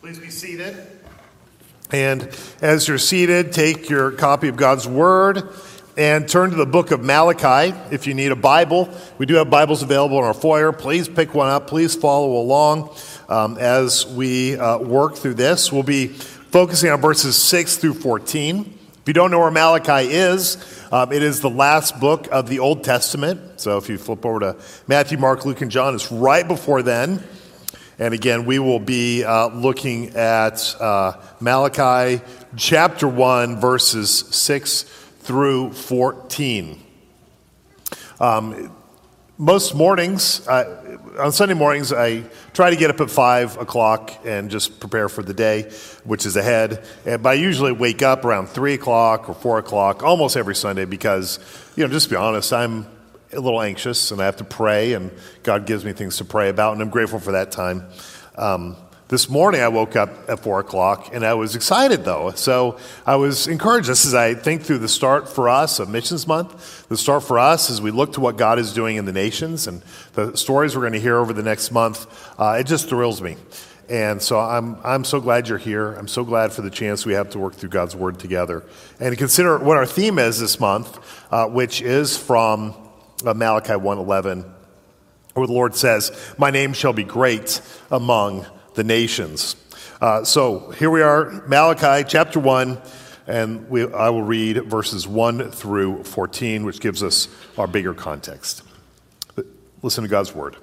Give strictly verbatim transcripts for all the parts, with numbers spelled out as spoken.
Please be seated. And as you're seated, take your copy of God's Word and turn to the book of Malachi. If you need a Bible, we do have Bibles available in our foyer. Please pick one up. Please follow along um, as we uh, work through this. We'll be focusing on verses six through fourteen. If you don't know where Malachi is, um, it is the last book of the Old Testament. So if you flip over to Matthew, Mark, Luke, and John, it's right before then. And again, we will be uh, looking at uh, Malachi chapter one, verses six through fourteen. Um, most mornings, uh, on Sunday mornings, I try to get up at five o'clock and just prepare for the day, which is ahead. And, but I usually wake up around three o'clock or four o'clock almost every Sunday because, you know, just to be honest, I'm a little anxious and I have to pray, and God gives me things to pray about, and I'm grateful for that time. Um, this morning I woke up at four o'clock and I was excited though. So I was encouraged just as I think through the start for us of Missions Month, the start for us as we look to what God is doing in the nations and the stories we're going to hear over the next month. Uh, it just thrills me. And so I'm I'm so glad you're here. I'm so glad for the chance we have to work through God's Word together. And to consider what our theme is this month, uh, which is from Uh, Malachi one eleven, where the Lord says, "My name shall be great among the nations." Uh, so here we are, Malachi chapter one, and we, I will read verses one through fourteen, which gives us our bigger context. Listen to God's word.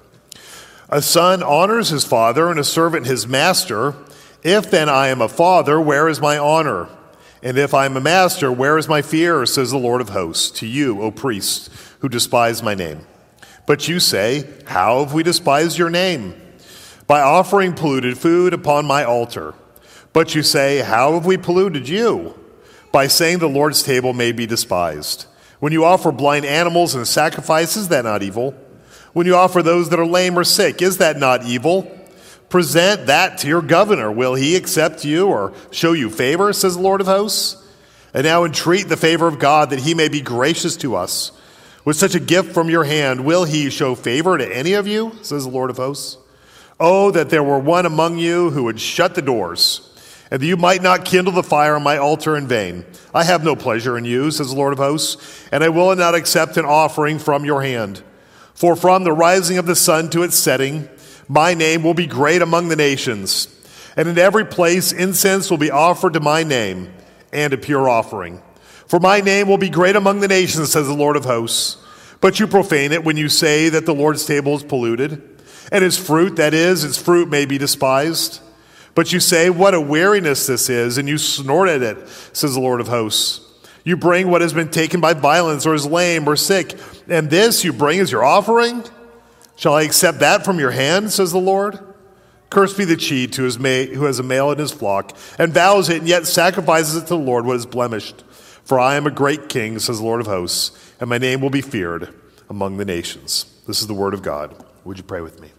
"A son honors his father, and a servant his master. If then I am a father, where is my honor? And if I am a master, where is my fear, says the Lord of hosts, to you, O priests, who despise my name. But you say, how have we despised your name? By offering polluted food upon my altar. But you say, how have we polluted you? By saying the Lord's table may be despised. When you offer blind animals and sacrifice, is that not evil? When you offer those that are lame or sick, is that not evil? Present that to your governor. Will he accept you or show you favor, says the Lord of hosts? And now entreat the favor of God that he may be gracious to us. With such a gift from your hand, will he show favor to any of you, says the Lord of hosts? Oh, that there were one among you who would shut the doors, and that you might not kindle the fire on my altar in vain. I have no pleasure in you, says the Lord of hosts, and I will not accept an offering from your hand. For from the rising of the sun to its setting, my name will be great among the nations, and in every place incense will be offered to my name, and a pure offering. For my name will be great among the nations, says the Lord of hosts. But you profane it when you say that the Lord's table is polluted, and his fruit, that is, its fruit may be despised. But you say, what a weariness this is, and you snort at it, says the Lord of hosts. You bring what has been taken by violence, or is lame, or sick, and this you bring as your offering? Shall I accept that from your hand, says the Lord? Cursed be the cheat who has a male in his flock, and vows it, and yet sacrifices it to the Lord what is blemished. For I am a great king, says the Lord of hosts, and my name will be feared among the nations." This is the word of God. Would you pray with me?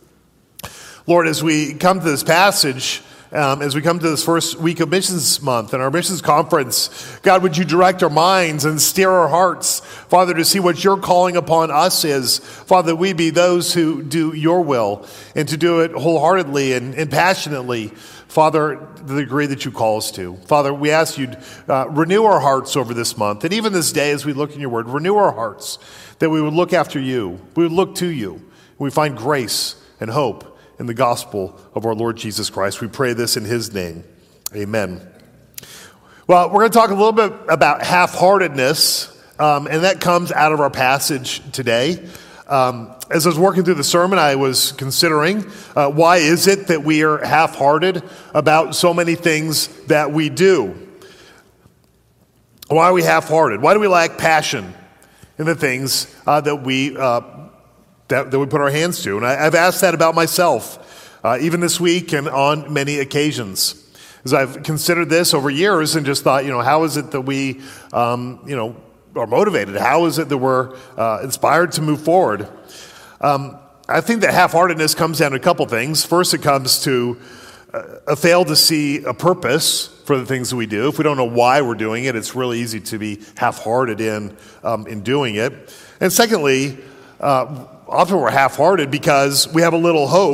Lord, as we come to this passage, um, as we come to this first week of Missions Month and our Missions Conference, God, would you direct our minds and steer our hearts, Father, to see what your calling upon us is. Father, that we be those who do your will and to do it wholeheartedly and, and passionately, Father, the degree that you call us to. Father, we ask you to uh, renew our hearts over this month. And even this day, as we look in your word, renew our hearts, that we would look after you. We would look to you. We find grace and hope in the gospel of our Lord Jesus Christ. We pray this in his name. Amen. Well, we're going to talk a little bit about half-heartedness, um, and that comes out of our passage today. Um, as I was working through the sermon, I was considering uh, why is it that we are half-hearted about so many things that we do? Why are we half-hearted? Why do we lack passion in the things uh, that we uh, that, that we put our hands to? And I, I've asked that about myself, uh, even this week and on many occasions. As I've considered this over years and just thought, you know, how is it that we, um, you know, are motivated? How is it that we're uh, inspired to move forward? Um, I think that half-heartedness comes down to a couple things. First, it comes to uh, a fail to see a purpose for the things that we do. If we don't know why we're doing it, it's really easy to be half-hearted in um, in doing it. And secondly, uh, often we're half-hearted because we have a little hope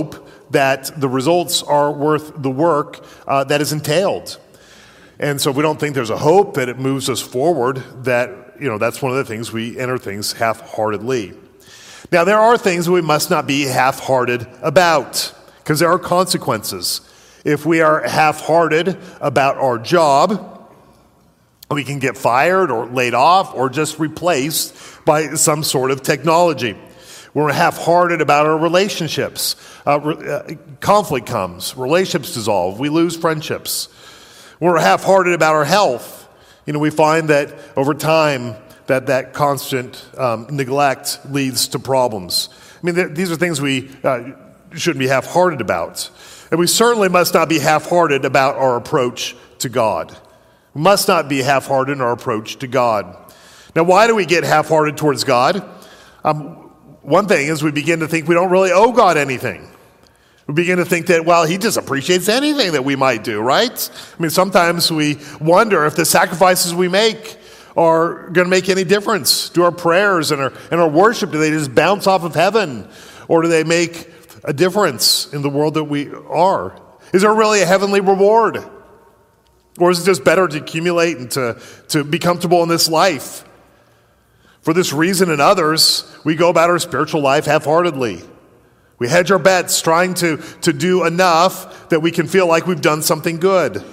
that the results are worth the work uh, that is entailed. And so if we don't think there's a hope that it moves us forward, that, you know, that's one of the things we enter things half-heartedly. Now, there are things we must not be half-hearted about, because there are consequences. If we are half-hearted about our job, we can get fired or laid off or just replaced by some sort of technology. We're half-hearted about our relationships. Uh, uh, conflict comes, relationships dissolve, we lose friendships. We're half-hearted about our health. You know, we find that over time that that constant um, neglect leads to problems. I mean, th- these are things we uh, shouldn't be half-hearted about. And we certainly must not be half-hearted about our approach to God. We must not be half-hearted in our approach to God. Now, why do we get half-hearted towards God? Um, one thing is we begin to think we don't really owe God anything. We begin to think that, well, he just appreciates anything that we might do, right? I mean, sometimes we wonder if the sacrifices we make are going to make any difference. Do our prayers and our, and our worship, do they just bounce off of heaven? Or do they make a difference in the world that we are? Is there really a heavenly reward? Or is it just better to accumulate and to, to be comfortable in this life? For this reason and others, we go about our spiritual life half-heartedly. We hedge our bets trying to, to do enough that we can feel like we've done something good.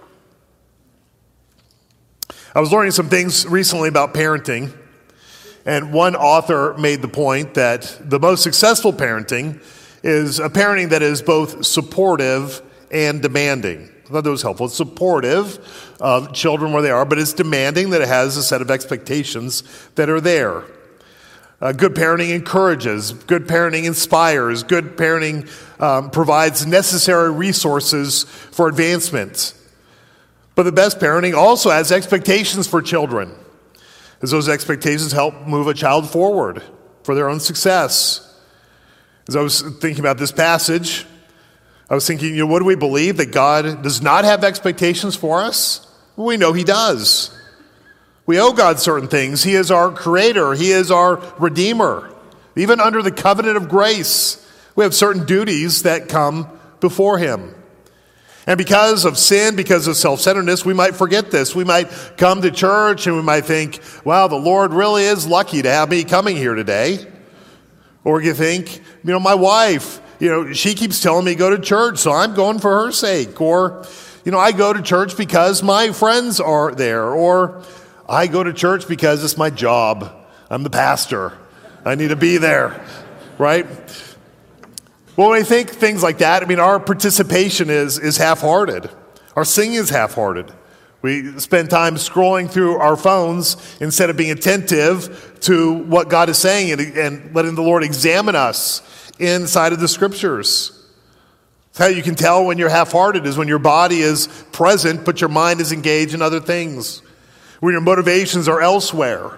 I was learning some things recently about parenting, and one author made the point that the most successful parenting is a parenting that is both supportive and demanding. I thought that was helpful. It's supportive of children where they are, but it's demanding that it has a set of expectations that are there. Uh, good parenting encourages, good parenting inspires, good parenting um, provides necessary resources for advancement. But the best parenting also has expectations for children, as those expectations help move a child forward for their own success. As I was thinking about this passage, I was thinking, you know, what do we believe? That God does not have expectations for us? Well, we know he does. We owe God certain things. He is our creator. He is our redeemer. Even under the covenant of grace, we have certain duties that come before him. And because of sin, because of self-centeredness, we might forget this. We might come to church and we might think, wow, the Lord really is lucky to have me coming here today. Or you think, you know, my wife, you know, she keeps telling me to go to church, so I'm going for her sake. Or, you know, I go to church because my friends are there. Or I go to church because it's my job. I'm the pastor. I need to be there, right? Well, when I think things like that, I mean, our participation is, is half-hearted. Our singing is half-hearted. We spend time scrolling through our phones instead of being attentive to what God is saying and, and letting the Lord examine us inside of the Scriptures. That's how you can tell when you're half-hearted, is when your body is present, but your mind is engaged in other things, when your motivations are elsewhere.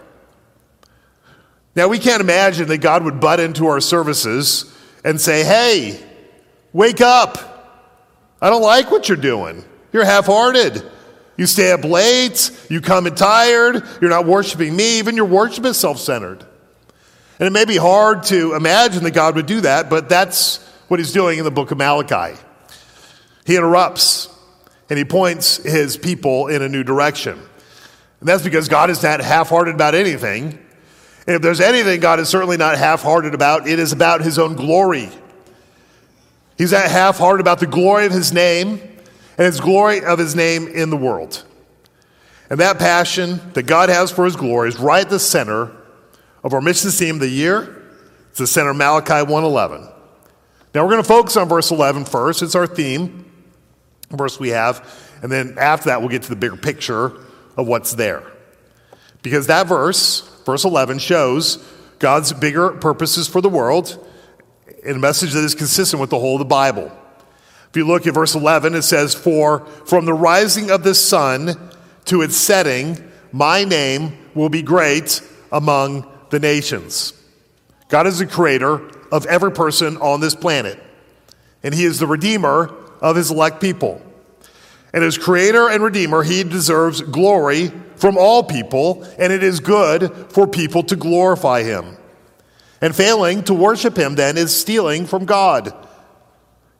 Now, we can't imagine that God would butt into our services and say, hey, wake up. I don't like what you're doing. You're half-hearted. You stay up late. You come in tired. You're not worshiping me. Even your worship is self-centered. And it may be hard to imagine that God would do that, but that's what he's doing in the book of Malachi. He interrupts, and he points his people in a new direction. And that's because God is not half-hearted about anything. And if there's anything God is certainly not half-hearted about, it is about his own glory. He's not half-hearted about the glory of his name and his glory of his name in the world. And that passion that God has for his glory is right at the center of our mission theme of the year. It's the center of Malachi one eleven. Now we're going to focus on verse eleven first. It's our theme, verse we have. And then after that, we'll get to the bigger picture of what's there. Because that verse, verse eleven, shows God's bigger purposes for the world in a message that is consistent with the whole of the Bible. If you look at verse eleven, it says, for from the rising of the sun to its setting, my name will be great among the nations. God is the creator of every person on this planet, and he is the redeemer of his elect people. And as creator and redeemer, he deserves glory from all people, and it is good for people to glorify him. And failing to worship him then is stealing from God.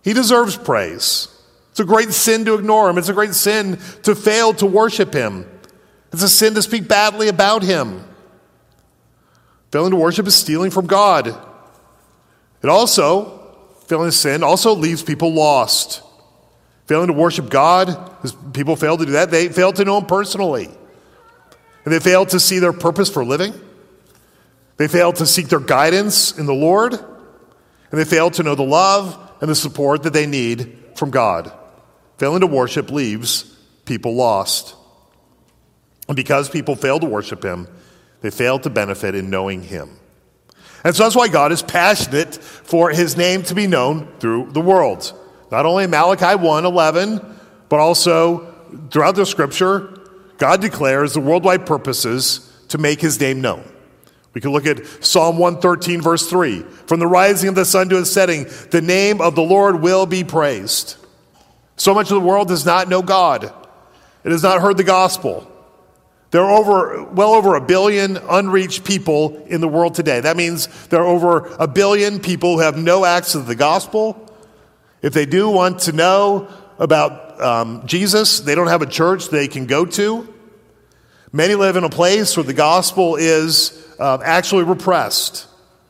He deserves praise. It's a great sin to ignore him. It's a great sin to fail to worship him. It's a sin to speak badly about him. Failing to worship is stealing from God. It also, failing to sin, also leaves people lost. Failing to worship God, as people fail to do that, they fail to know him personally. And they fail to see their purpose for living. They fail to seek their guidance in the Lord. And they fail to know the love and the support that they need from God. Failing to worship leaves people lost. And because people fail to worship him, they fail to benefit in knowing him. And so that's why God is passionate for his name to be known through the world. Not only in Malachi one eleven, but also throughout the scripture, God declares the worldwide purposes to make his name known. We can look at Psalm one thirteen, verse three. From the rising of the sun to its setting, the name of the Lord will be praised. So much of the world does not know God. It has not heard the gospel. There are over, well over a billion unreached people in the world today. That means there are over a billion people who have no access to the gospel. If they do want to know about um, Jesus, they don't have a church they can go to. Many live in a place where the gospel is uh, actually repressed.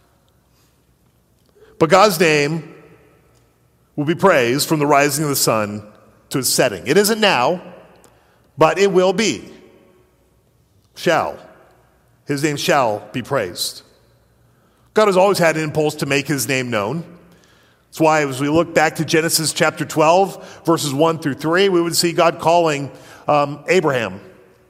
But God's name will be praised from the rising of the sun to its setting. It isn't now, but it will be. Shall. His name shall be praised. God has always had an impulse to make his name known. That's why as we look back to Genesis chapter twelve, verses one through three, we would see God calling um, Abraham,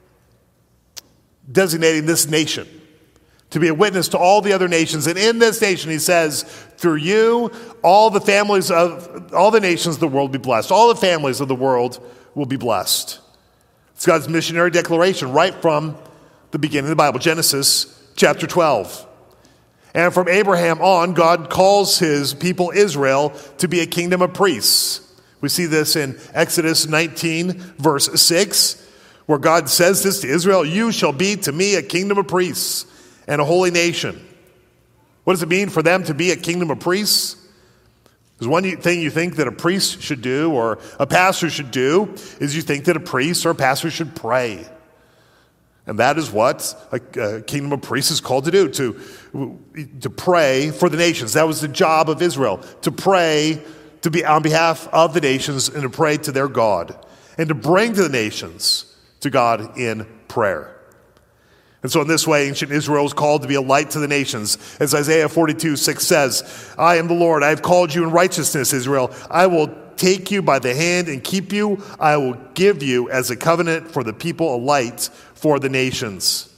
designating this nation to be a witness to all the other nations. And in this nation, he says, through you, all the families of, all the nations of the world will be blessed. All the families of the world will be blessed. It's God's missionary declaration right from the beginning of the Bible, Genesis chapter twelve. And from Abraham on, God calls his people Israel to be a kingdom of priests. We see this in Exodus nineteen, verse six, where God says this to Israel, you shall be to me a kingdom of priests and a holy nation. What does it mean for them to be a kingdom of priests? There's one thing you think that a priest should do or a pastor should do is you think that a priest or a pastor should pray. And that is what a, a kingdom of priests is called to do, to, to pray for the nations. That was the job of Israel, to pray to be on behalf of the nations and to pray to their God and to bring to the nations to God in prayer. And so in this way, ancient Israel is called to be a light to the nations. As Isaiah forty-two, six says, I am the Lord, I have called you in righteousness, Israel. I will take you by the hand and keep you. I will give you as a covenant for the people, a light for the nations.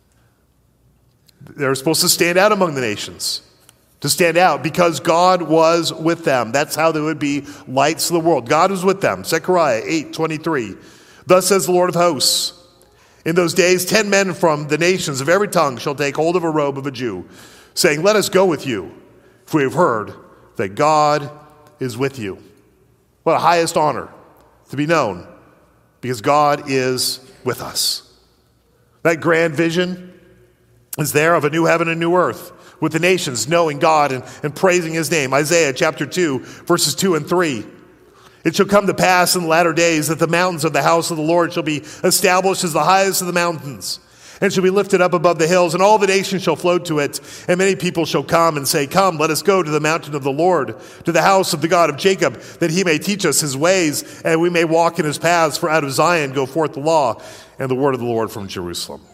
They're supposed to stand out among the nations, to stand out because God was with them. That's how they would be lights to the world. God was with them. Zechariah eight twenty-three. Thus says the Lord of hosts, in those days ten men from the nations of every tongue shall take hold of a robe of a Jew, saying, let us go with you, for we have heard that God is with you. What a highest honor to be known, because God is with us. That grand vision is there of a new heaven and new earth, with the nations knowing God and, and praising his name. Isaiah chapter two, verses two and three. It shall come to pass in the latter days that the mountains of the house of the Lord shall be established as the highest of the mountains, and shall be lifted up above the hills, and all the nations shall flow to it. And many people shall come and say, come, let us go to the mountain of the Lord, to the house of the God of Jacob, that he may teach us his ways, and we may walk in his paths. For out of Zion go forth the law and the word of the Lord from Jerusalem.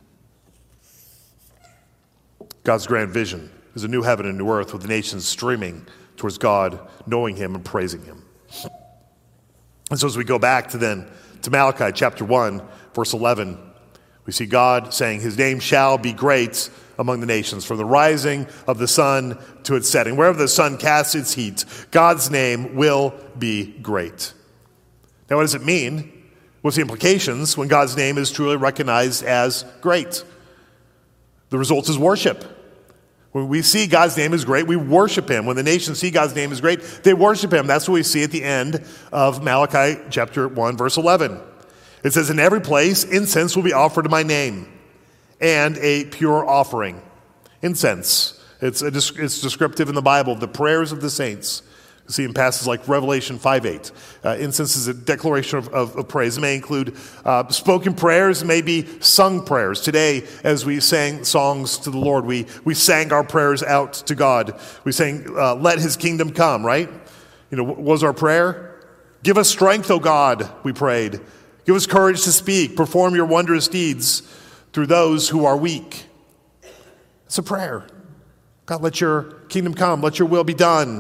God's grand vision is a new heaven and new earth, with the nations streaming towards God, knowing him and praising him. And so as we go back to then to Malachi chapter one, verse eleven, we see God saying his name shall be great among the nations, from the rising of the sun to its setting. Wherever the sun casts its heat, God's name will be great. Now, what does it mean? What's the implications when God's name is truly recognized as great? The result is worship. When we see God's name is great, we worship him. When the nations see God's name is great, they worship him. That's what we see at the end of Malachi chapter one, verse eleven. It says, in every place, incense will be offered to my name, and a pure offering. Incense. It's, a, it's descriptive in the Bible of the prayers of the saints You see in passages like Revelation five eight. Uh, incense is a declaration of, of, of praise. It may include uh, spoken prayers, it may be sung prayers. Today, as we sang songs to the Lord, we, we sang our prayers out to God. We sang, uh, let his kingdom come, right? You know, what was our prayer? Give us strength, O God, we prayed. Give us courage to speak. Perform your wondrous deeds through those who are weak. It's a prayer. God, let your kingdom come. Let your will be done.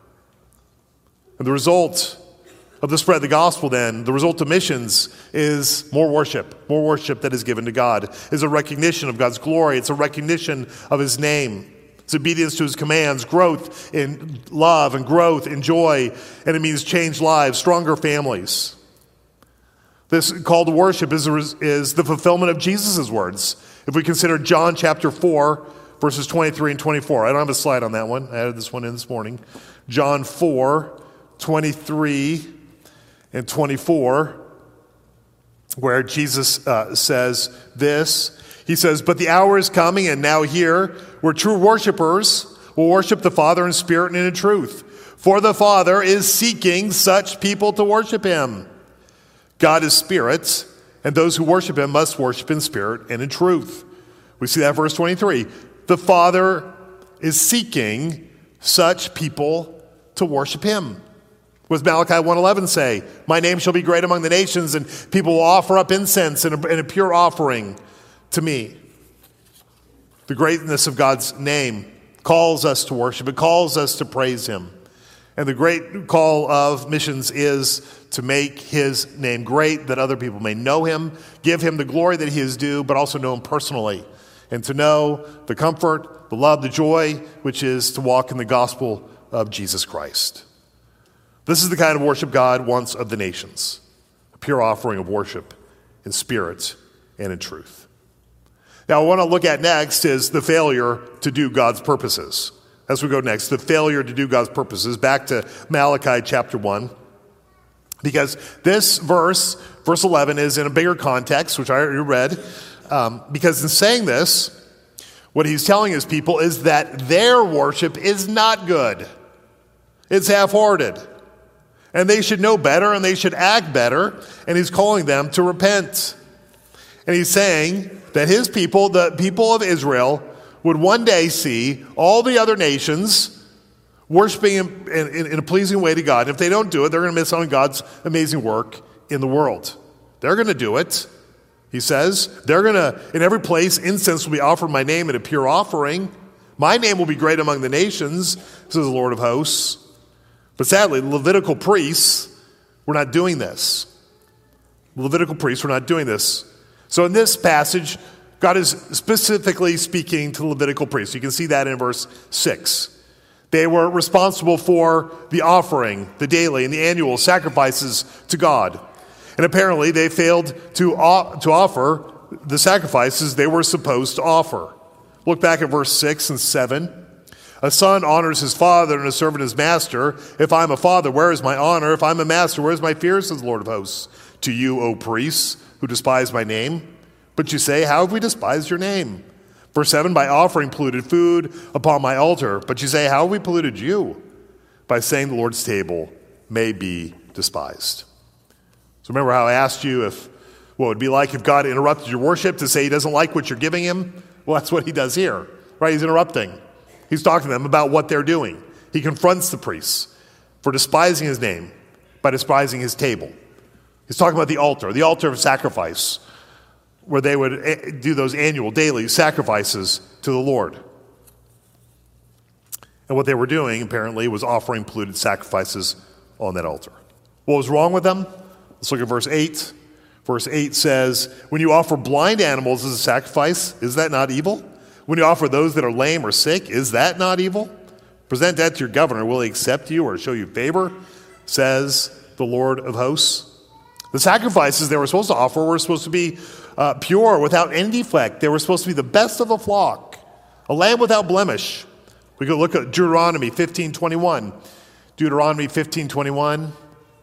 And the result of the spread of the gospel then, the result of missions is more worship. More worship that is given to God. Is a recognition of God's glory. It's a recognition of his name. It's obedience to his commands, growth in love and growth in joy. And it means changed lives, stronger families. This call to worship is, is the fulfillment of Jesus' words. If we consider John chapter four, verses twenty-three and twenty-four. I don't have a slide on that one. I added this one in this morning. John four, twenty-three and twenty-four, where Jesus uh, says this. He says, but the hour is coming and now here, where true worshipers will worship the Father in spirit and in truth. For the Father is seeking such people to worship him. God is spirit, and those who worship him must worship in spirit and in truth. We see that verse twenty-three. The Father is seeking such people to worship him. What does Malachi one eleven say? My name shall be great among the nations, and people will offer up incense and a, and a pure offering to me. The greatness of God's name calls us to worship. It calls us to praise him. And the great call of missions is to make his name great, that other people may know him, give him the glory that he is due, but also know him personally. And to know the comfort, the love, the joy, which is to walk in the gospel of Jesus Christ. This is the kind of worship God wants of the nations. A pure offering of worship in spirit and in truth. Now, what I want to look at next is the failure to do God's purposes. As we go next, the failure to do God's purposes. Back to Malachi chapter one. Because this verse, verse eleven, is in a bigger context, which I already read. Um, because in saying this, what he's telling his people is that their worship is not good. It's half-hearted. And they should know better and they should act better. And he's calling them to repent. And he's saying that his people, the people of Israel, would one day see all the other nations worshiping in, in, in a pleasing way to God. And if they don't do it, they're going to miss on God's amazing work in the world. They're going to do it. He says, they're going to, in every place, incense will be offered in my name in a pure offering. My name will be great among the nations, says the Lord of hosts. But sadly, the Levitical priests were not doing this. The Levitical priests were not doing this. So in this passage, God is specifically speaking to the Levitical priests. You can see that in verse six. They were responsible for the offering, the daily and the annual sacrifices to God. And apparently they failed to, to offer the sacrifices they were supposed to offer. Look back at verse six and seven. A son honors his father and a servant his master. If I'm a father, where is my honor? If I'm a master, where is my fear, says the Lord of hosts. To you, O priests, who despise my name. But you say, how have we despised your name? Verse seven, by offering polluted food upon my altar. But you say, how have we polluted you? By saying the Lord's table may be despised. So remember how I asked you if what it would be like if God interrupted your worship to say he doesn't like what you're giving him? Well, that's what he does here, right? He's interrupting. He's talking to them about what they're doing. He confronts the priests for despising his name by despising his table. He's talking about the altar, the altar of sacrifice, where they would do those annual, daily sacrifices to the Lord. And what they were doing, apparently, was offering polluted sacrifices on that altar. What was wrong with them? Let's look at verse eight. Verse eight says, when you offer blind animals as a sacrifice, is that not evil? When you offer those that are lame or sick, is that not evil? Present that to your governor. Will he accept you or show you favor? Says the Lord of hosts. The sacrifices they were supposed to offer were supposed to be uh, pure, without any defect. They were supposed to be the best of the flock, a lamb without blemish. We could look at Deuteronomy fifteen twenty-one. Deuteronomy fifteen twenty-one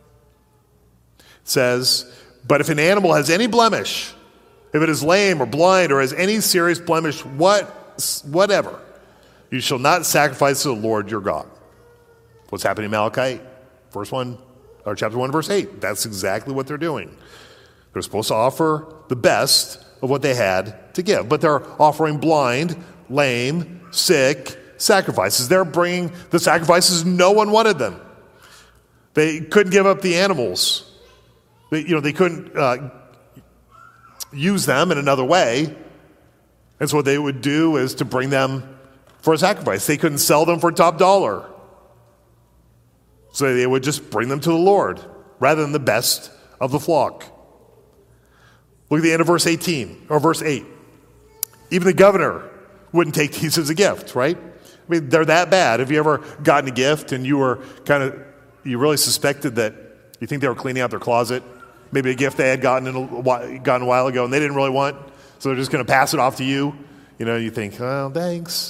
says, but if an animal has any blemish, if it is lame or blind or has any serious blemish, what, whatever, you shall not sacrifice to the Lord your God. What's happening in Malachi? Verse one, or chapter one, verse eight. That's exactly what they're doing. They're supposed to offer the best of what they had to give, but they're offering blind, lame, sick sacrifices. They're bringing the sacrifices no one wanted them. They couldn't give up the animals. They, you know, they couldn't uh, use them in another way. And so what they would do is to bring them for a sacrifice. They couldn't sell them for top dollar. So they would just bring them to the Lord rather than the best of the flock. Look at the end of verse eighteen, or verse eight. Even the governor wouldn't take these as a gift, right? I mean, they're that bad. Have you ever gotten a gift and you were kind of, you really suspected that you think they were cleaning out their closet? Maybe a gift they had gotten, in a, gotten a while ago and they didn't really want, so they're just going to pass it off to you. You know, you think, oh, thanks.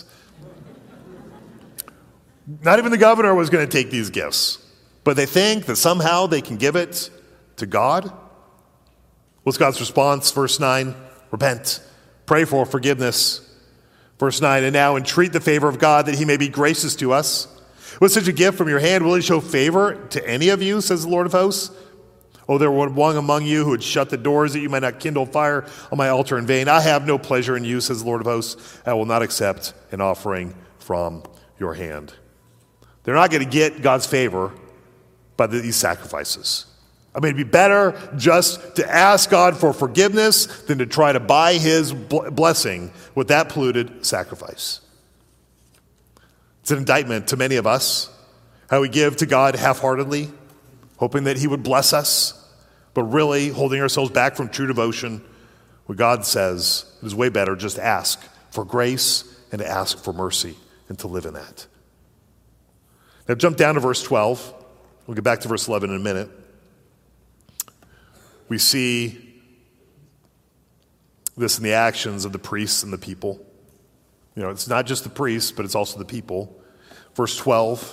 Not even the governor was going to take these gifts, but they think that somehow they can give it to God. What's God's response? Verse nine, repent, pray for forgiveness. Verse nine, and now entreat the favor of God that he may be gracious to us. With such a gift from your hand, will he show favor to any of you, says the Lord of hosts? Oh, there were one among you who would shut the doors that you might not kindle fire on my altar in vain. I have no pleasure in you, says the Lord of hosts. I will not accept an offering from your hand. They're not going to get God's favor by these sacrifices. I mean, it'd be better just to ask God for forgiveness than to try to buy his blessing with that polluted sacrifice. It's an indictment to many of us, how we give to God half-heartedly, hoping that he would bless us, but really holding ourselves back from true devotion. What God says is way better just to ask for grace and to ask for mercy and to live in that. Now jump down to verse twelve. We'll get back to verse eleven in a minute. We see this in the actions of the priests and the people. You know, it's not just the priests, but it's also the people. Verse twelve.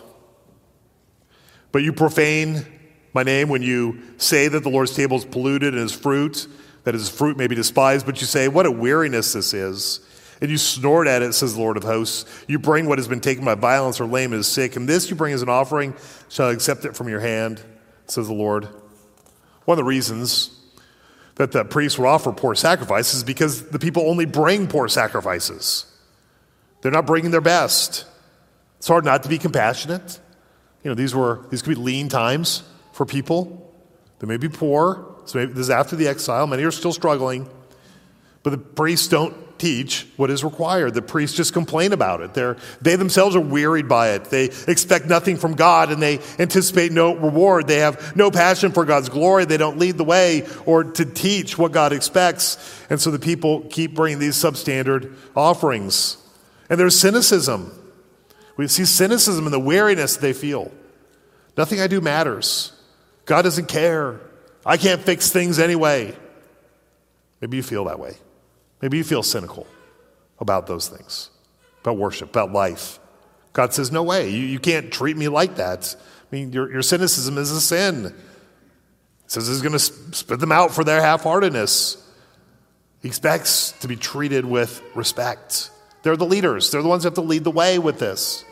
But you profane my name when you say that the Lord's table is polluted and his fruit, that his fruit may be despised. But you say, what a weariness this is. And you snort at it, says the Lord of hosts. You bring what has been taken by violence or lame and is sick, and this you bring as an offering. Shall I accept it from your hand, says the Lord. One of the reasons that the priests would offer poor sacrifices is because the people only bring poor sacrifices. They're not bringing their best. It's hard not to be compassionate. You know, these were these could be lean times for people. They may be poor. So maybe this is after the exile. Many are still struggling. But the priests don't teach what is required. The priests just complain about it. They're, they themselves are wearied by it. They expect nothing from God and they anticipate no reward. They have no passion for God's glory. They don't lead the way or to teach what God expects. And so the people keep bringing these substandard offerings. And there's cynicism. We see cynicism in the weariness they feel. Nothing I do matters. God doesn't care. I can't fix things anyway. Maybe you feel that way. Maybe you feel cynical about those things, about worship, about life. God says, no way, you, you can't treat me like that. I mean, your, your cynicism is a sin. He says he's going to spit them out for their half-heartedness. He expects to be treated with respect. They're the leaders. They're the ones who have to lead the way with this.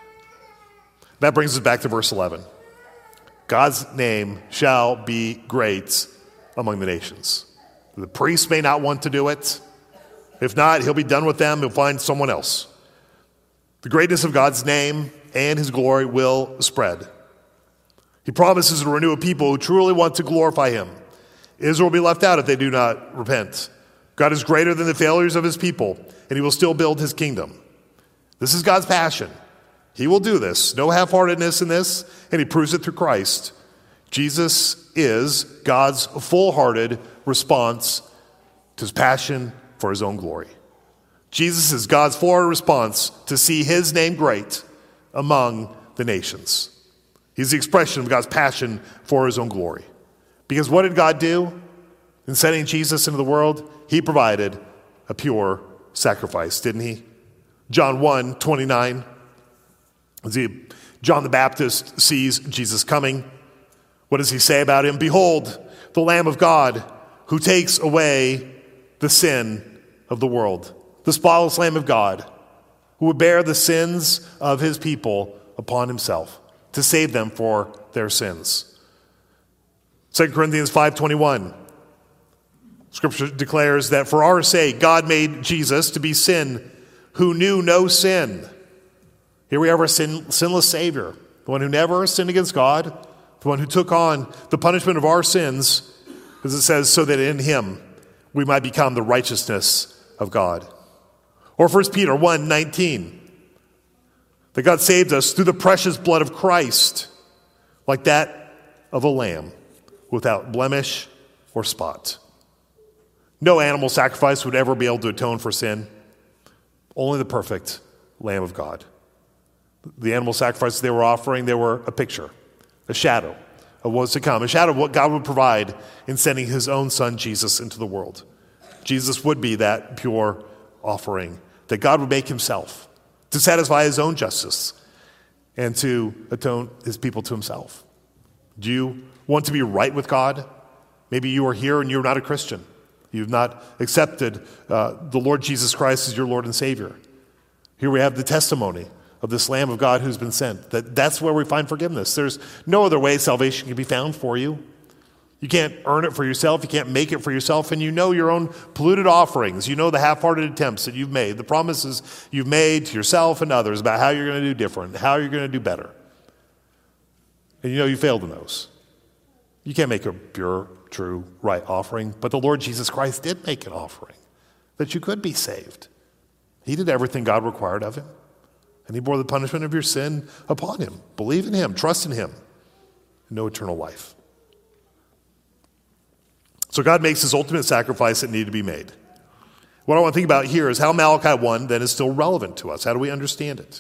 That brings us back to verse eleven. God's name shall be great among the nations. The priests may not want to do it. If not, he'll be done with them. He'll find someone else. The greatness of God's name and his glory will spread. He promises to renew a people who truly want to glorify him. Israel will be left out if they do not repent. God is greater than the failures of his people, and he will still build his kingdom. This is God's passion. He will do this. No half-heartedness in this, and he proves it through Christ. Jesus is God's full-hearted response to his passion for his own glory. Jesus is God's full-hearted response to see his name great among the nations. He's the expression of God's passion for his own glory. Because what did God do in sending Jesus into the world? He provided a pure sacrifice, didn't he? John one twenty-nine. John the Baptist sees Jesus coming. What does he say about him? Behold, the Lamb of God who takes away the sin of the world. The spotless Lamb of God who would bear the sins of his people upon himself to save them for their sins. Second Corinthians five twenty-one. Scripture declares that for our sake, God made Jesus to be sin who knew no sin. Here we have our sin, sinless Savior, the one who never sinned against God, the one who took on the punishment of our sins, as it says, so that in him we might become the righteousness of God. Or First Peter one nineteen, that God saved us through the precious blood of Christ, like that of a lamb, without blemish or spot. No animal sacrifice would ever be able to atone for sin. Only the perfect Lamb of God. The animal sacrifices they were offering, they were a picture, a shadow of what's to come, a shadow of what God would provide in sending his own son, Jesus, into the world. Jesus would be that pure offering that God would make himself to satisfy his own justice and to atone his people to himself. Do you want to be right with God? Maybe you are here and you're not a Christian. You've not accepted uh, the Lord Jesus Christ as your Lord and Savior. Here we have the testimony of this Lamb of God who's been sent. That, that's where we find forgiveness. There's no other way salvation can be found for you. You can't earn it for yourself. You can't make it for yourself. And you know your own polluted offerings. You know the half-hearted attempts that you've made, the promises you've made to yourself and others about how you're going to do different, how you're going to do better. And you know you failed in those. You can't make a pure, true, right offering, but the Lord Jesus Christ did make an offering that you could be saved. He did everything God required of him, and he bore the punishment of your sin upon him. Believe in him, trust in him, and know eternal life. So God makes his ultimate sacrifice that needed to be made. What I want to think about here is how Malachi one then is still relevant to us. How do we understand it?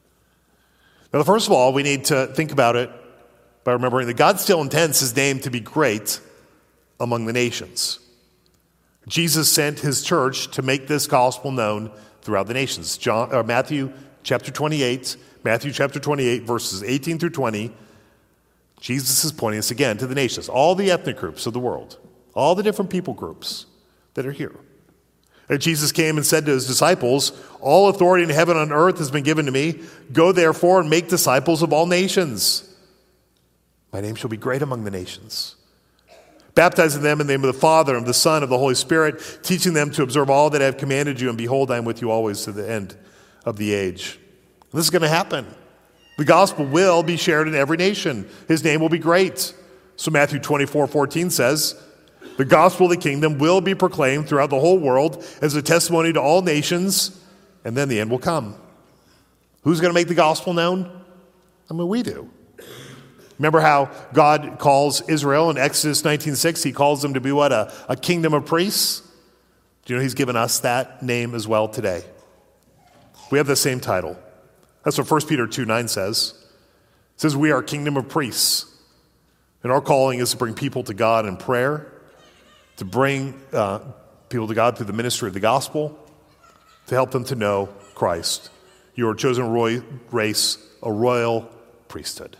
Now, first of all, we need to think about it by remembering that God still intends his name to be great among the nations. Jesus sent his church to make this gospel known throughout the nations. John, or Matthew chapter twenty-eight, Matthew chapter twenty-eight, verses eighteen through twenty, Jesus is pointing us again to the nations, all the ethnic groups of the world, all the different people groups that are here. And Jesus came and said to his disciples, all authority in heaven and on earth has been given to me. Go therefore and make disciples of all nations. My name shall be great among the nations. Baptizing them in the name of the Father, and of the Son, and of the Holy Spirit, teaching them to observe all that I have commanded you, and behold, I am with you always to the end of the age. And this is going to happen. The gospel will be shared in every nation. His name will be great. So Matthew twenty-four fourteen says, the gospel of the kingdom will be proclaimed throughout the whole world as a testimony to all nations, and then the end will come. Who's going to make the gospel known? I mean, we do. Remember how God calls Israel in Exodus nineteen six? He calls them to be what? A, a kingdom of priests? Do you know he's given us that name as well today? We have the same title. That's what First Peter two nine says. It says we are a kingdom of priests. And our calling is to bring people to God in prayer, to bring uh, people to God through the ministry of the gospel, to help them to know Christ. You are a chosen roy- race, a royal priesthood.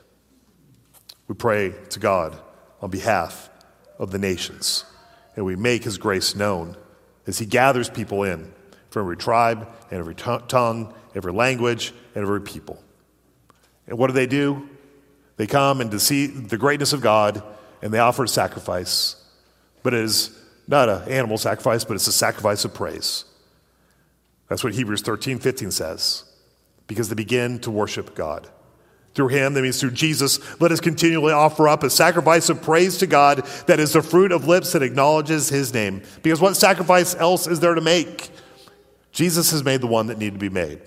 We pray to God on behalf of the nations, and we make his grace known as he gathers people in from every tribe and every t- tongue, every language, and every people. And what do they do? They come and to see the greatness of God, and they offer a sacrifice. But it is not an animal sacrifice, but it's a sacrifice of praise. That's what Hebrews thirteen fifteen says, because they begin to worship God. Through him, that means through Jesus, let us continually offer up a sacrifice of praise to God that is the fruit of lips that acknowledges his name. Because what sacrifice else is there to make? Jesus has made the one that needed to be made,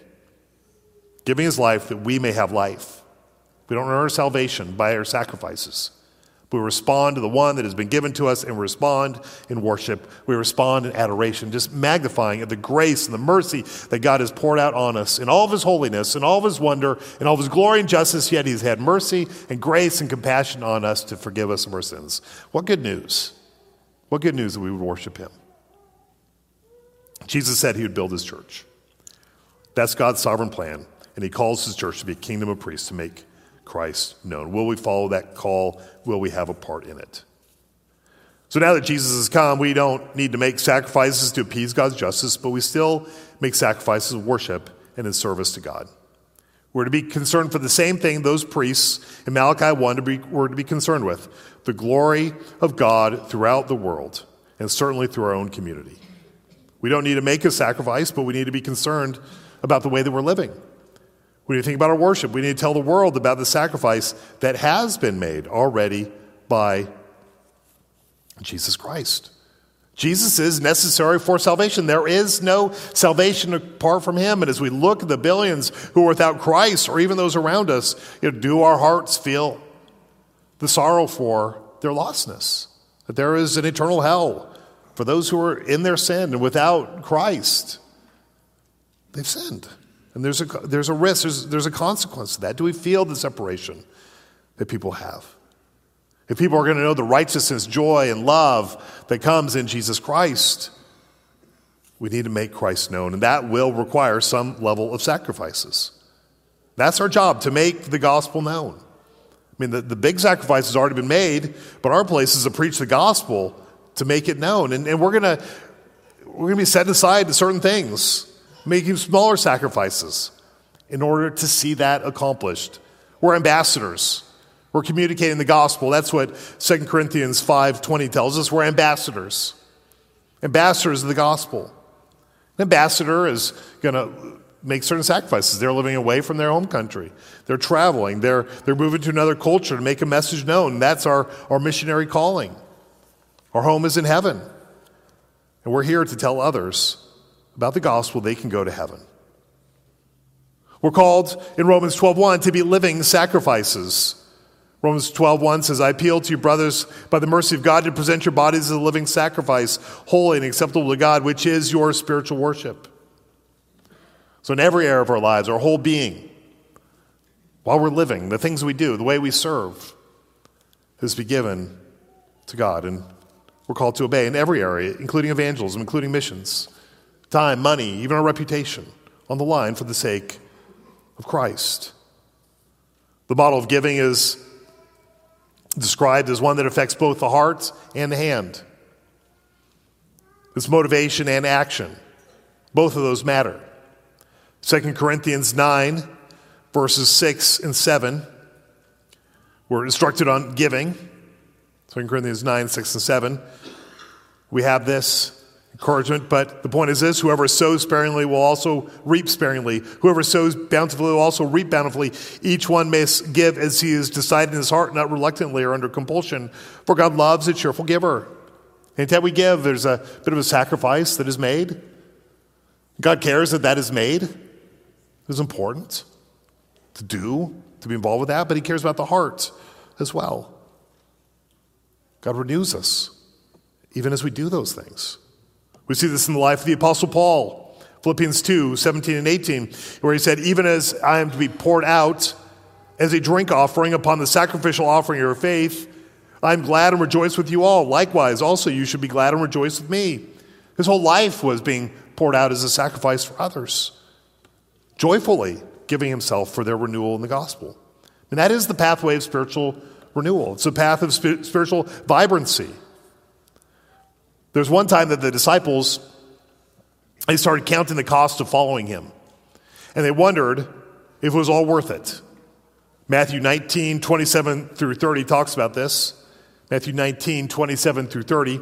giving his life that we may have life. We don't earn our salvation by our sacrifices. We respond to the one that has been given to us, and we respond in worship. We respond in adoration, just magnifying the grace and the mercy that God has poured out on us in all of his holiness, in all of his wonder, in all of his glory and justice, yet he's had mercy and grace and compassion on us to forgive us of our sins. What good news. What good news that we would worship him. Jesus said he would build his church. That's God's sovereign plan, and he calls his church to be a kingdom of priests to make Christ known. Will we follow that call? Will we have a part in it? So now that Jesus has come, we don't need to make sacrifices to appease God's justice, but we still make sacrifices of worship and in service to God. We're to be concerned for the same thing those priests in Malachi one to be, were to be concerned with, the glory of God throughout the world, and certainly through our own community. We don't need to make a sacrifice, but we need to be concerned about the way that we're living. We need to think about our worship. We need to tell the world about the sacrifice that has been made already by Jesus Christ. Jesus is necessary for salvation. There is no salvation apart from him. And as we look at the billions who are without Christ, or even those around us, you know, do our hearts feel the sorrow for their lostness? That there is an eternal hell for those who are in their sin and without Christ. They've sinned. And there's a, there's a risk, there's, there's a consequence to that. Do we feel the separation that people have? If people are going to know the righteousness, joy, and love that comes in Jesus Christ, we need to make Christ known, and that will require some level of sacrifices. That's our job, to make the gospel known. I mean, the, the big sacrifice has already been made, but our place is to preach the gospel to make it known. And, and we're going to we're going to be set aside to certain things, making smaller sacrifices in order to see that accomplished. We're ambassadors. We're communicating the gospel. That's what Second Corinthians five twenty tells us. We're ambassadors. Ambassadors of the gospel. An ambassador is going to make certain sacrifices. They're living away from their home country. They're traveling. They're, they're moving to another culture to make a message known. That's our, our missionary calling. Our home is in heaven. And we're here to tell others about the gospel. They can go to heaven. We're called in Romans twelve one to be living sacrifices. Romans twelve one says, I appeal to you, brothers, by the mercy of God, to present your bodies as a living sacrifice, holy and acceptable to God, which is your spiritual worship. So in every area of our lives, our whole being, while we're living, the things we do, the way we serve, is to be given to God. And we're called to obey in every area, including evangelism, including missions, time, money, even our reputation, on the line for the sake of Christ. The model of giving is described as one that affects both the heart and the hand. It's motivation and action. Both of those matter. Second Corinthians nine, verses six and seven, we're instructed on giving. Second Corinthians nine, six and seven. We have this encouragement, but the point is this: whoever sows sparingly will also reap sparingly. Whoever sows bountifully will also reap bountifully. Each one may give as he has decided in his heart, not reluctantly or under compulsion, for God loves a cheerful giver. Anytime we give, there's a bit of a sacrifice that is made. God cares that that is made. It is important to do, to be involved with that, but he cares about the heart as well. God renews us even as we do those things. We see this in the life of the Apostle Paul, Philippians two, seventeen and eighteen, where he said, even as I am to be poured out as a drink offering upon the sacrificial offering of your faith, I am glad and rejoice with you all. Likewise, also you should be glad and rejoice with me. His whole life was being poured out as a sacrifice for others, joyfully giving himself for their renewal in the gospel. And that is the pathway of spiritual renewal. It's a path of spiritual vibrancy. There's one time that the disciples, they started counting the cost of following him. And they wondered if it was all worth it. Matthew nineteen, twenty-seven through thirty talks about this. Matthew nineteen, twenty-seven through thirty.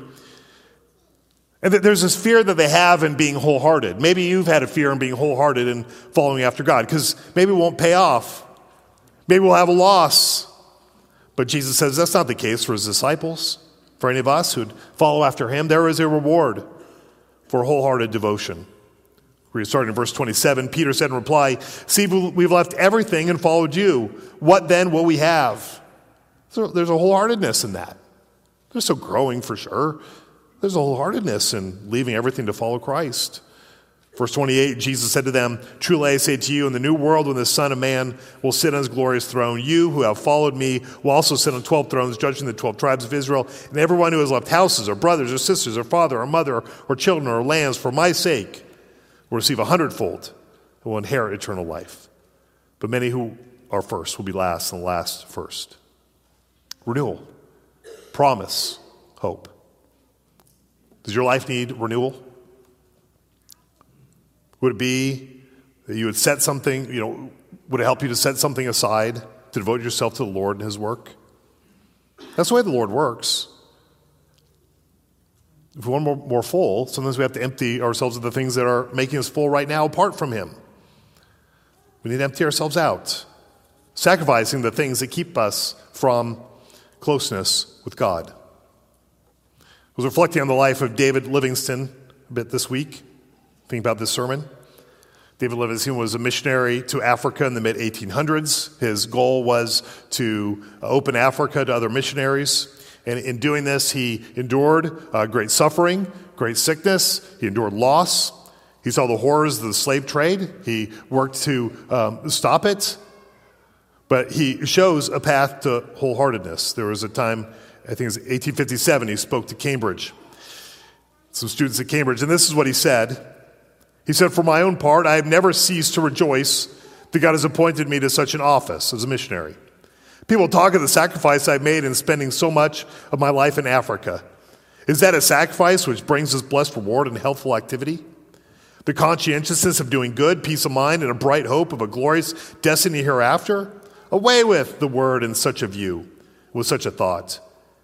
And there's this fear that they have in being wholehearted. Maybe you've had a fear in being wholehearted and following after God, because maybe it won't pay off. Maybe we'll have a loss. But Jesus says that's not the case for his disciples. For any of us who'd follow after him, there is a reward for wholehearted devotion. We're starting in verse twenty-seven. Peter said in reply, see, we've left everything and followed you. What then will we have? So there's a wholeheartedness in that. There's still growing for sure. There's a wholeheartedness in leaving everything to follow Christ. Verse twenty-eight, Jesus said to them, truly I say to you, in the new world when the Son of Man will sit on his glorious throne, you who have followed me will also sit on twelve thrones, judging the twelve tribes of Israel. And everyone who has left houses or brothers or sisters or father or mother or children or lands for my sake will receive a hundredfold and will inherit eternal life. But many who are first will be last, and the last first. Renewal, promise, hope. Does your life need renewal? Would it be that you would set something, you know, Would it help you to set something aside to devote yourself to the Lord and his work? That's the way the Lord works. If we want more, more full, sometimes we have to empty ourselves of the things that are making us full right now apart from him. We need to empty ourselves out, sacrificing the things that keep us from closeness with God. I was reflecting on the life of David Livingstone a bit this week, thinking about this sermon. David Livingstone was a missionary to Africa in the mid eighteen hundreds. His goal was to open Africa to other missionaries. And in doing this, he endured uh, great suffering, great sickness. He endured loss. He saw the horrors of the slave trade. He worked to um, stop it. But he shows a path to wholeheartedness. There was a time, I think it was eighteen fifty-seven, he spoke to Cambridge, some students at Cambridge. And this is what he said. He said, "For my own part, I have never ceased to rejoice that God has appointed me to such an office as a missionary. People talk of the sacrifice I've made in spending so much of my life in Africa. Is that a sacrifice which brings us blessed reward and healthful activity? The conscientiousness of doing good, peace of mind, and a bright hope of a glorious destiny hereafter? Away with the word in such a view, with such a thought.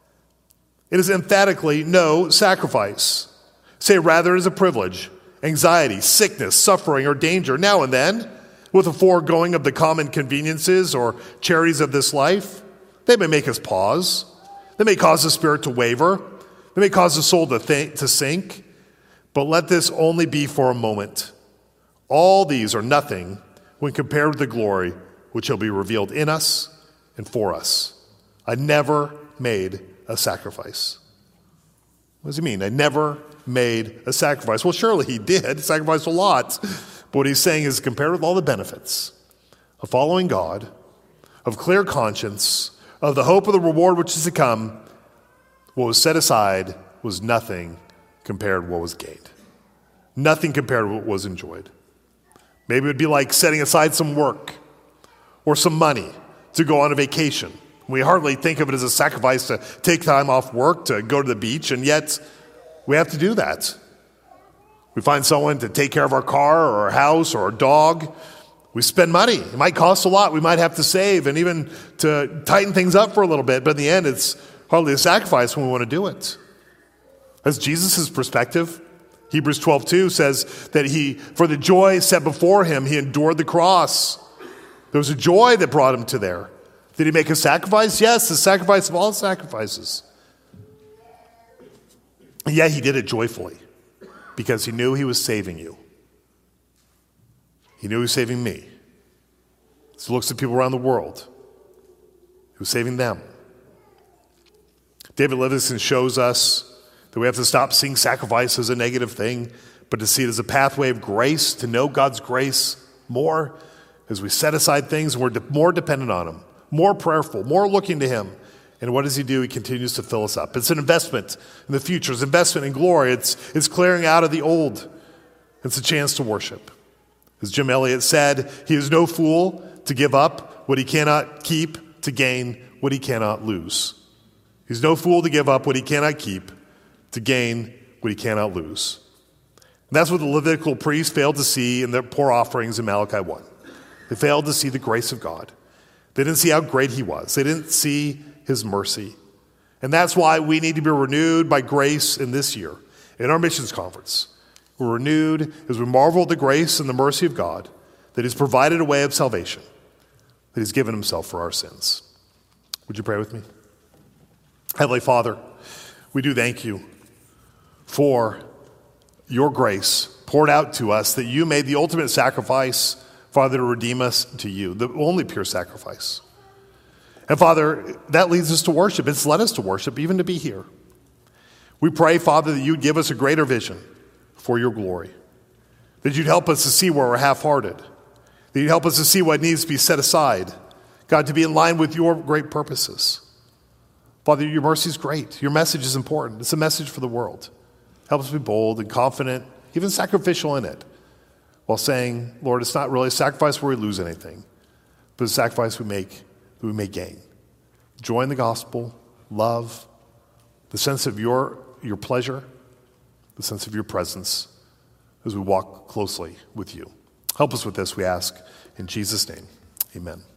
It is emphatically no sacrifice. Say rather it is a privilege, anxiety, sickness, suffering, or danger, now and then, with the foregoing of the common conveniences or charities of this life. They may make us pause. They may cause the spirit to waver. They may cause the soul to, think, to sink. But let this only be for a moment. All these are nothing when compared with the glory which shall be revealed in us and for us. I never made a sacrifice." What does he mean? I never made a sacrifice. Well, surely he did. Sacrificed a lot. But what he's saying is compared with all the benefits of following God, of clear conscience, of the hope of the reward which is to come, what was set aside was nothing compared to what was gained. Nothing compared to what was enjoyed. Maybe it would be like setting aside some work or some money to go on a vacation. We hardly think of it as a sacrifice to take time off work, to go to the beach, and yet we have to do that. We find someone to take care of our car or our house or our dog. We spend money. It might cost a lot. We might have to save and even to tighten things up for a little bit, but in the end, it's hardly a sacrifice when we want to do it. That's Jesus' perspective. Hebrews twelve two says that he, for the joy set before him, he endured the cross. There was a joy that brought him to there. Did he make a sacrifice? Yes, the sacrifice of all sacrifices. And yet he did it joyfully because he knew he was saving you. He knew he was saving me. So he looks at people around the world. He was saving them. David Livingstone shows us that we have to stop seeing sacrifice as a negative thing, but to see it as a pathway of grace, to know God's grace more as we set aside things and we're de- more dependent on him, more prayerful, more looking to him. And what does he do? He continues to fill us up. It's an investment in the future. It's an investment in glory. It's, it's clearing out of the old. It's a chance to worship. As Jim Elliot said, he is no fool to give up what he cannot keep to gain what he cannot lose. He's no fool to give up what he cannot keep to gain what he cannot lose. And that's what the Levitical priests failed to see in their poor offerings in Malachi one. They failed to see the grace of God. They didn't see how great he was. They didn't see his mercy. And that's why we need to be renewed by grace in this year, in our missions conference. We're renewed as we marvel at the grace and the mercy of God that he's provided a way of salvation, that he's given himself for our sins. Would you pray with me? Heavenly Father, we do thank you for your grace poured out to us, that you made the ultimate sacrifice, Father, to redeem us to you, the only pure sacrifice. And Father, that leads us to worship. It's led us to worship, even to be here. We pray, Father, that you'd give us a greater vision for your glory, that you'd help us to see where we're half-hearted, that you'd help us to see what needs to be set aside, God, to be in line with your great purposes. Father, your mercy is great. Your message is important. It's a message for the world. Help us be bold and confident, even sacrificial in it, while saying, Lord, it's not really a sacrifice where we lose anything, but a sacrifice we make that we may gain. Joy in the gospel, love, the sense of your, your pleasure, the sense of your presence as we walk closely with you. Help us with this, we ask, in Jesus' name. Amen.